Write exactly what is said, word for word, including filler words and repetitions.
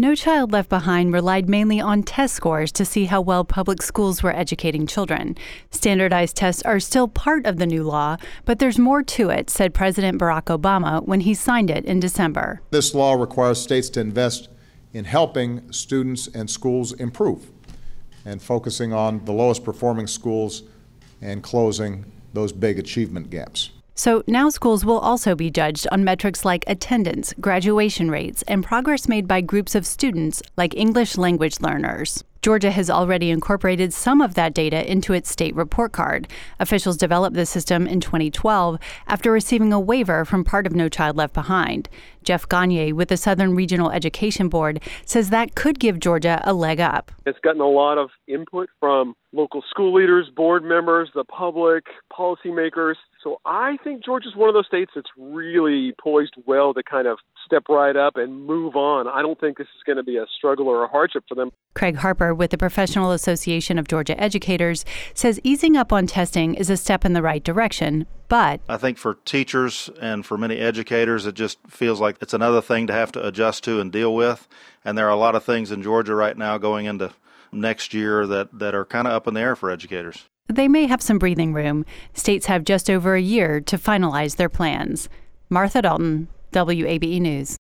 No Child Left Behind relied mainly on test scores to see how well public schools were educating children. Standardized tests are still part of the new law, but there's more to it, said President Barack Obama when he signed it in December. This law requires states to invest in helping students and schools improve and focusing on the lowest performing schools and closing those big achievement gaps. So now schools will also be judged on metrics like attendance, graduation rates, and progress made by groups of students like English language learners. Georgia has already incorporated some of that data into its state report card. Officials developed the system in twenty twelve after receiving a waiver from part of No Child Left Behind. Jeff Gagne with the Southern Regional Education Board says that could give Georgia a leg up. It's gotten a lot of input from local school leaders, board members, the public, policymakers. So I think Georgia's one of those states that's really poised well to kind of step right up and move on. I don't think this is going to be a struggle or a hardship for them. Craig Harper with the Professional Association of Georgia Educators says easing up on testing is a step in the right direction, but I think for teachers and for many educators, it just feels like it's another thing to have to adjust to and deal with. And there are a lot of things in Georgia right now going into next year that, that are kind of up in the air for educators. They may have some breathing room. States have just over a year to finalize their plans. Martha Dalton, W A B E News.